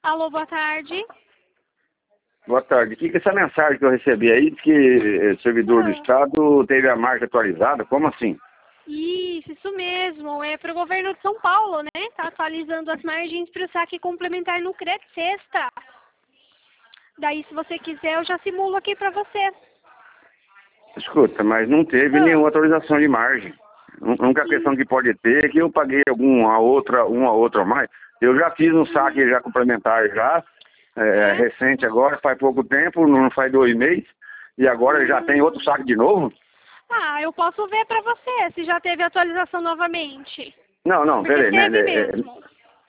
Alô, boa tarde. Boa tarde. O que é essa mensagem que eu recebi aí? Diz que o servidor do Estado teve a marca atualizada? Como assim? Isso mesmo. É para o governo de São Paulo, né? Tá atualizando as margens para o saque complementar no Cred Sexta. Daí, se você quiser, eu já simulo aqui para você. Escuta, mas não teve nenhuma atualização de margem. A única questão que pode ter é que eu paguei uma outra a mais. Eu já fiz um saque já complementar já, recente agora, faz pouco tempo, não faz 2 meses, e agora já tem outro saque de novo? Ah, eu posso ver para você se já teve atualização novamente. Não, Porque peraí, né? teve mesmo.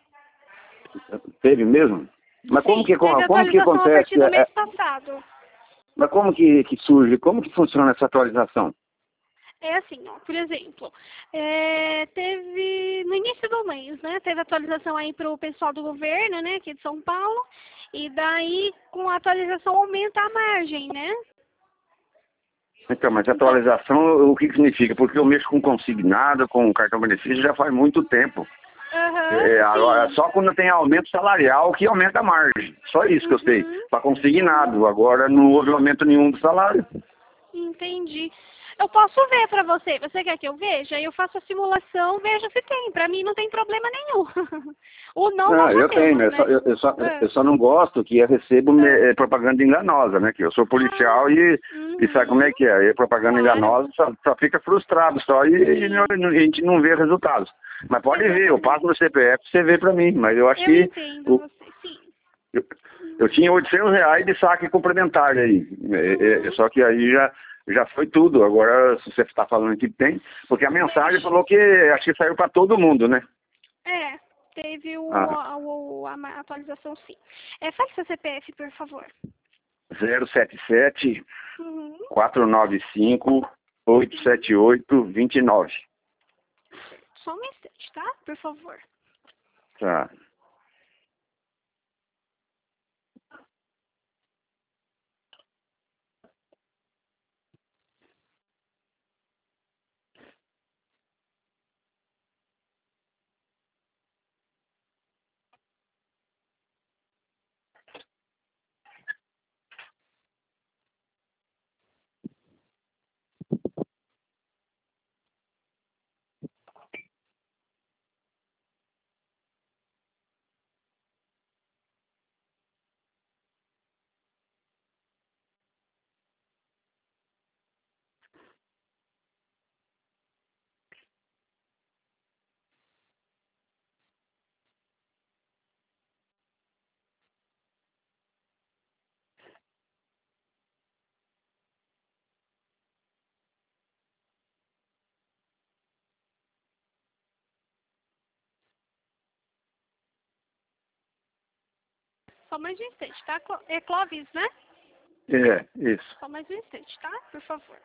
Teve mesmo? Mas Sim, teve como que atualização a acontece? partir do mês passado. Mas como que surge? Como que funciona essa atualização? É assim, ó, por exemplo, teve no início do mês, né? Teve atualização aí para o pessoal do governo, né, aqui de São Paulo, e daí com a atualização aumenta a margem, né? Então, mas atualização, o que significa? Porque eu mexo com consignado, com cartão benefício já faz muito tempo. Agora, só quando tem aumento salarial que aumenta a margem. Só isso que eu sei. Para consignado. Agora não houve aumento nenhum do salário. Entendi. Eu posso ver para você. Você quer que eu veja? Aí eu faço a simulação, vejo se tem. Para mim não tem problema nenhum. O não nós Eu tenho, sabemos, né? eu só não gosto que eu recebo propaganda enganosa, né? Que eu sou policial e sabe como é que é? E propaganda enganosa só fica frustrado só e a gente não vê resultados. Mas pode ver, eu passo no CPF você vê pra mim, mas eu acho que entendo você, sim. eu tinha R$ 800 de saque complementar aí, só que aí já foi tudo. Agora, se você está falando que tem, porque a mensagem falou que acho que saiu para todo mundo, né? Teve a atualização, sim. Fale seu CPF, por favor. 077 495 878 29. Só um instante, tá? Por favor. Tá. Só mais um instante, tá? É Clóvis, né? Isso. Só mais um instante, tá? Por favor.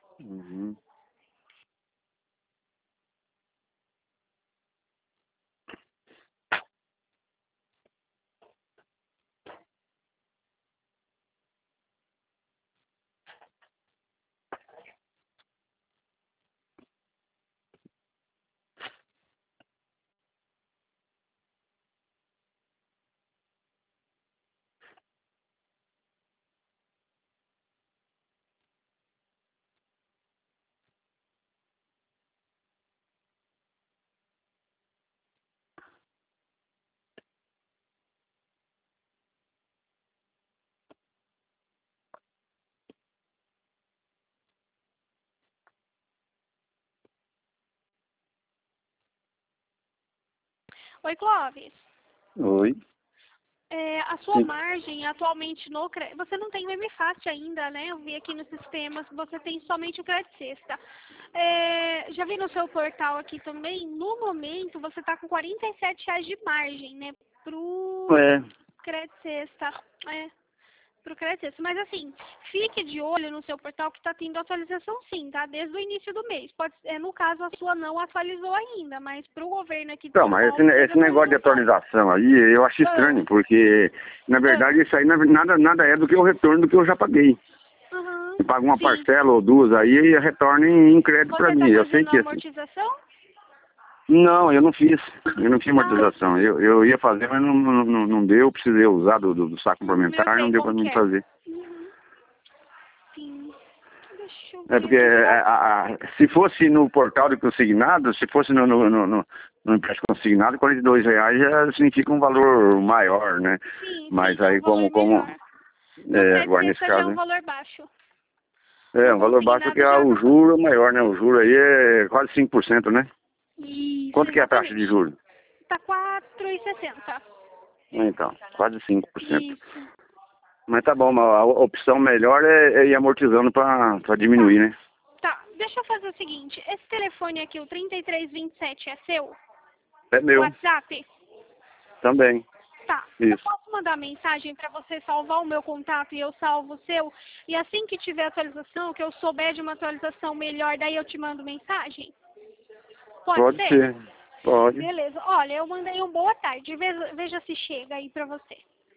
Oi, Clóvis. Oi. A sua margem atualmente no Cred... Você não tem o MFAST ainda, né? Eu vi aqui no sistema que você tem somente o Cred Sexta. Já vi no seu portal aqui também, no momento você está com R$47 de margem, né? Pro Cred Sexta. Pro Cred Sexta. Mas assim, fique de olho no seu portal que está tendo atualização sim, tá? Desde o início do mês. No caso, a sua não atualizou ainda, mas pro governo aqui de São Mas Paulo... esse negócio de atualização aí, eu acho estranho, porque, na verdade, isso aí nada é do que o retorno do que eu já paguei. Eu pago uma parcela ou duas aí e retorna em crédito para mim. Eu sei que amortização? Não, eu não fiz. Eu não fiz amortização. Eu ia fazer, mas não deu. Eu precisei usar do saco complementar, não deu para mim fazer. Uhum. Sim. Deixa eu É ver porque se fosse no portal de consignado, se fosse no empréstimo consignado, R$42 já significa um valor maior, né? Sim, Mas é aí um valor melhor. No agora nesse crédito já é caso, um valor baixo. é No um valor baixo porque consignado já o não. juro é maior, né? O juro aí é quase 5%, né? Isso, Quanto que é a taxa de exatamente. juros? Tá 4,60. Então, quase 5%. Isso. Mas tá bom, a opção melhor é ir amortizando para Tá. diminuir, né? Tá. Deixa eu fazer o seguinte. Esse telefone aqui, o 3327, é seu? É meu, WhatsApp? também. Tá. Eu Isso. posso mandar mensagem para você salvar o meu contato e eu salvo o seu? E assim que tiver atualização, que eu souber de uma atualização melhor, daí eu te mando mensagem? Pode Pode ser? ser. Pode. Beleza. Olha, eu mandei um boa tarde. Veja se chega aí para você.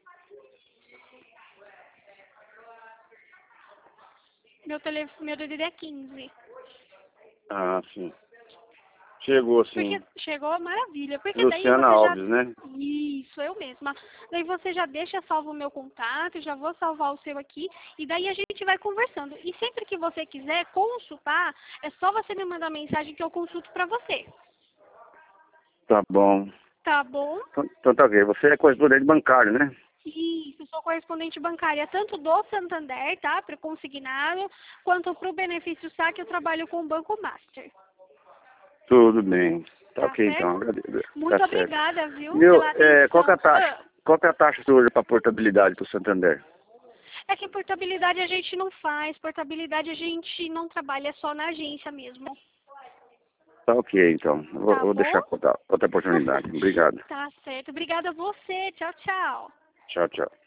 Meu DDD é 15. Ah, sim. Chegou, Porque sim. chegou, maravilha. Porque daí Luciana você já... Alves, né? Isso, eu mesma. Daí você já deixa salvo o meu contato, já vou salvar o seu aqui, e daí a gente vai conversando. E sempre que você quiser consultar, é só você me mandar mensagem que eu consulto pra você. Tá bom. Tá bom? Então tá ok. Você é correspondente bancário, né? Isso, sou correspondente bancária, tanto do Santander, tá? Para consignado, quanto para o benefício saque, eu trabalho com o Banco Master. Tudo bem. Tá Tá ok, então. certo? Agradeço. Muito Tá certo. obrigada, viu, Meu, pela atenção. qual que é a taxa? Qual que é a taxa hoje para portabilidade para o Santander? É que portabilidade a gente não faz, portabilidade a gente não trabalha, é só na agência mesmo. Tá ok, então. Tá Vou bom? deixar para outra oportunidade. Obrigado. Tá certo. Obrigada a você. Tchau, tchau. Tchau, tchau.